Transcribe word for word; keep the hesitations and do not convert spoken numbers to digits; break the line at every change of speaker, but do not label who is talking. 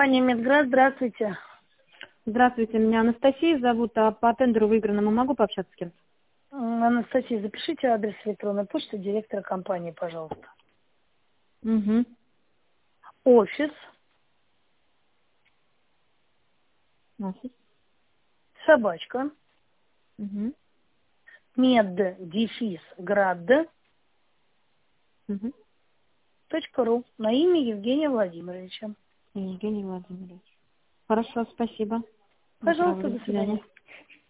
Компания Медград, здравствуйте.
Здравствуйте, меня Анастасия зовут, а по тендеру выигранному могу пообщаться с кем?
М, Анастасия, запишите адрес электронной почты директора компании, пожалуйста.
Угу.
Офис,
Офис.
собачка,
Угу.
мед, дефис, град,
Угу.
точка ру на имя Евгения Владимировича.
Евгений Владимирович. Хорошо, спасибо. Доброго,
Пожалуйста,
до
до
свидания.
свидания.